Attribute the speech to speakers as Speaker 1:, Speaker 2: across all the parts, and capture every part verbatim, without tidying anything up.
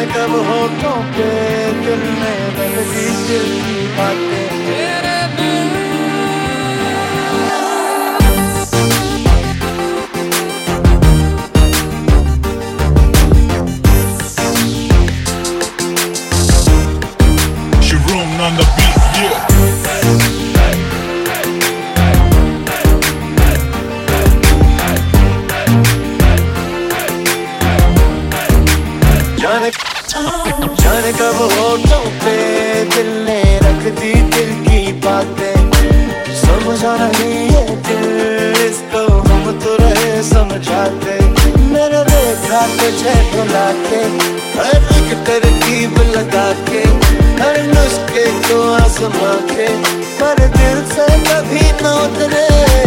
Speaker 1: जाने कब होठों पे दिल में मेलोडी दिल की बातें तेरे बिन
Speaker 2: on the beat, yeah.
Speaker 1: जाने जाने कब होठों पे दिल ने रख दी दिल की बातें समझा नहीं है दिल इसको हम तो रहे समझाते मेरे देखा तुझे भुला के हर एक तरकीब लगा के हर नुस्खे को आजमा के पर दिल से कभी न उतरे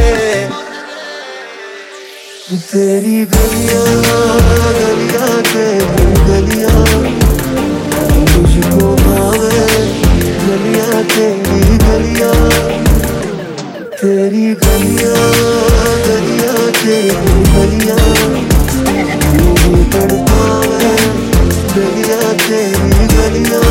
Speaker 1: तेरी गलियां गलियां तेरी गलियां तुझको भावे गलियां तेरी गलियां तेरी गलियां गलियां तेरी गलियां मुझे तड़पावे गलियां तेरी गलियां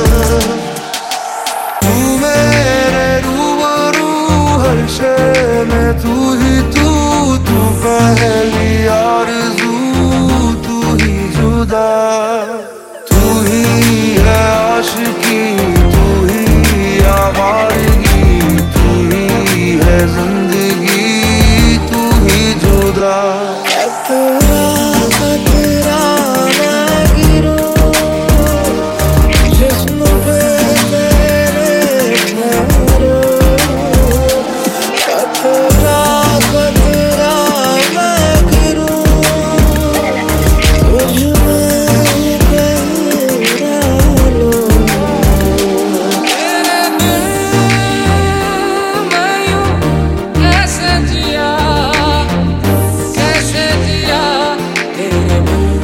Speaker 1: तू मेरे रूबरू हर शय में तू ही तू तू पहली आरज़ू तू ही जुदा तू ही है आशिकी तू ही आवारगी तू ही है जिंदगी तू ही जुदा तेरा तेरा मैं गिरूं जिस्म पे तेरे ठहरो तेरा तेरा मैं गिरूं तुझ में तेरा लो
Speaker 3: तेरे बिन मैं यूं कैसे जिया कैसे जिया तेरे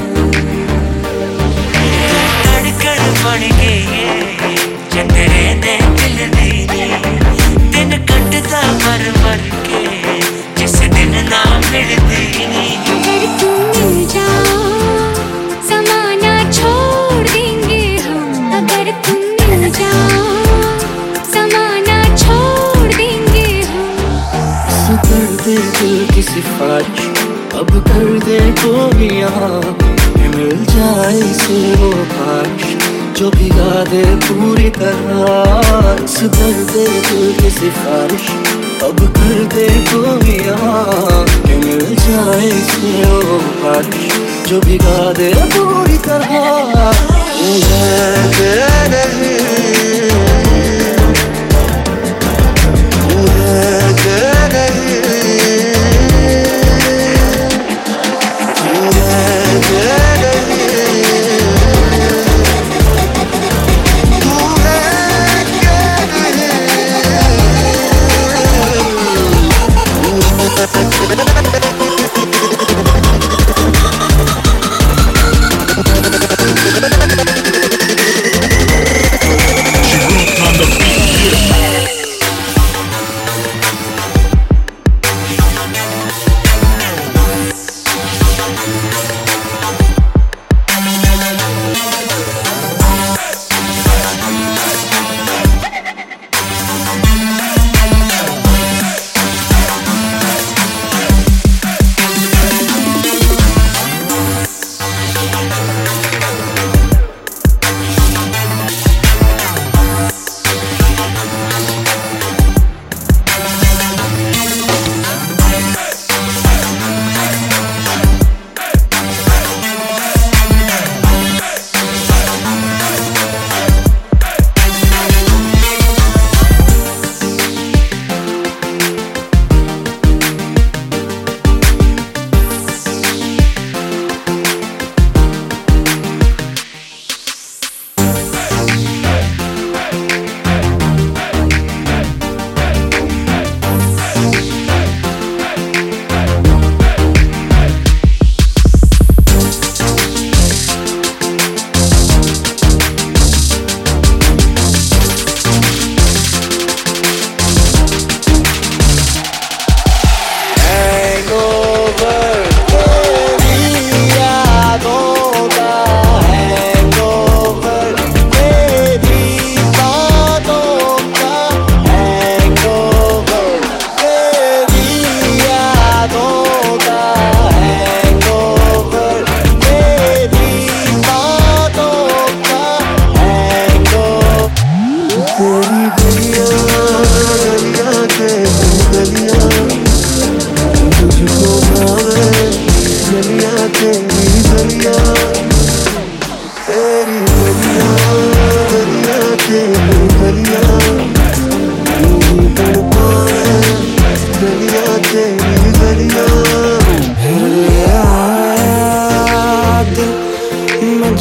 Speaker 4: धड़कन बन गई चंदरे ने दिल दी दिन कटदा मर मर के जिस दिन ना मिलती
Speaker 5: अगर तू मिल जा ज़माना छोड़ देंगे हम अगर तू मिल जा ज़माना छोड़ देंगे हम
Speaker 1: कर दे दिल की सिफारिश अब कर दे कोई यहाँ मिल जाए इसे वो ख्वाहिश जो भिगा दे पूरी तरह सुधर दे दिल की सिफारिश अब कर दे कोई यहाँ मिल जाए इसे वो ख्वाहिश जो भिगा दे पूरी तरह मुझे नहीं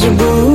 Speaker 5: मजबूर